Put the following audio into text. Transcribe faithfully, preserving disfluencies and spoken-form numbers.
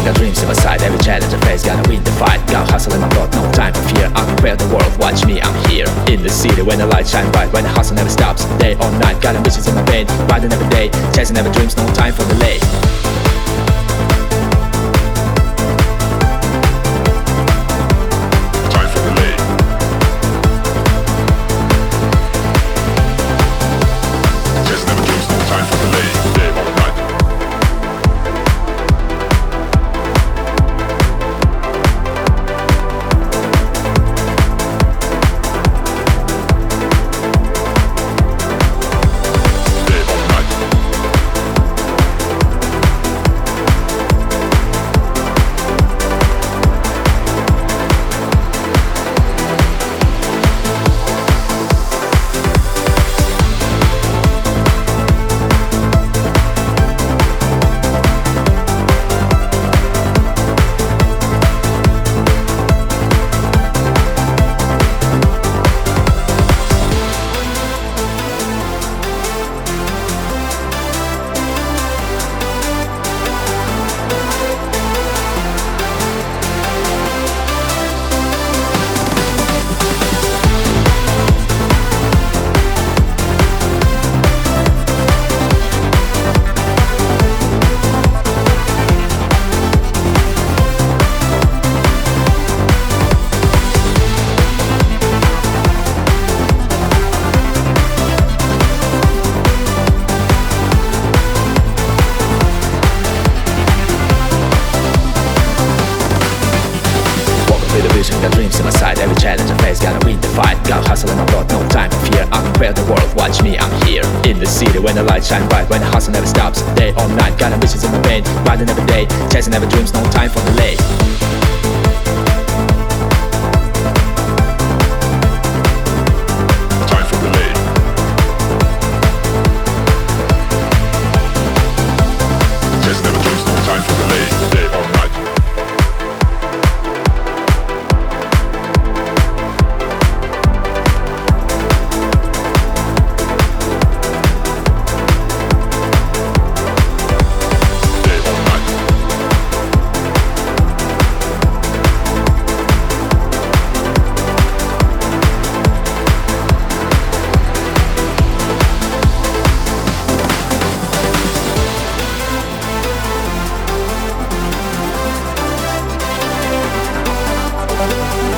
got dreams in my side. Every challenge I face, gotta win the fight. Got hustle in my blood, no time for fear. I prepare the world, watch me, I'm here. In the city when the light shine bright, when the hustle never stops, day or night. Got ambitions in my vein, riding every day, chasing every dreams, no time for delay. Got dreams in my side, every challenge I face, gotta win the fight. Got hustle in my blood, no time for fear. I prepare the world, watch me, I'm here. In the city when the light shine bright, when the hustle never stops, day or night. Got ambitions in my vein, riding every day, chasing every dreams, no time for delay. We'll be right back.